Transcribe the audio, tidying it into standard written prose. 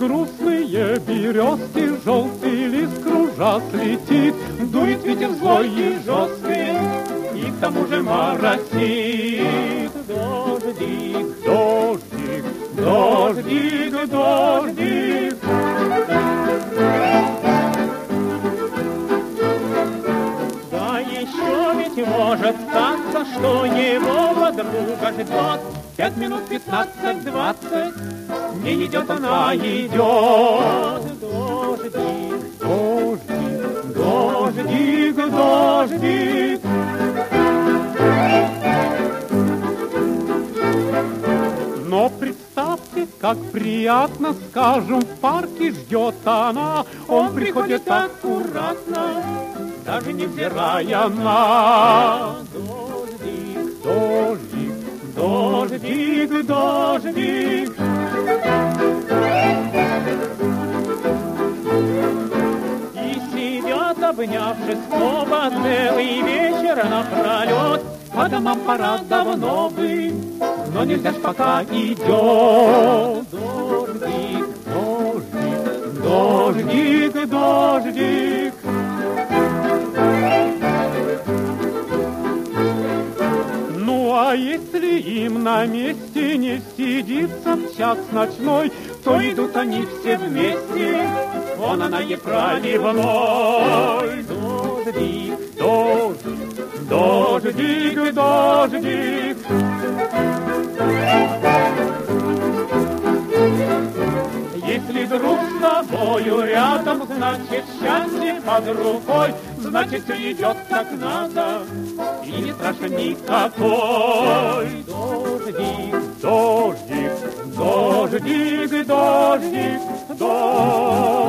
грустные березки, желтый лист кружась летит, дует ветер злой и жесткий, и к тому же моросит. Дождик, дождик, дождик, дождик. Да еще ведь может статься, что его подруга ждет 5 минут, 15, 20, не идет она, идет. Дождик, дождик, дождик, дождик. Но представьте, как приятно, скажем, в парке ждет она. Он приходит аккуратно, даже невзирая на дождик, дождик, дождик, дождик. И сидят, обнявшись оба, целый вечер напролет. По домам пора давно бы, но нельзя ж пока идет. Дождик, дождик, дождик, дождик. Ну а если им на месте не сидится в час ночной, то идут они все вместе, вон она и проливной. Дождик, дождик, дождик, дождик. Если друг с тобою рядом, значит счастье под рукой, значит все идет как надо, и не страшен никакой. Дождик, дождик, дождик, дождик, дождик.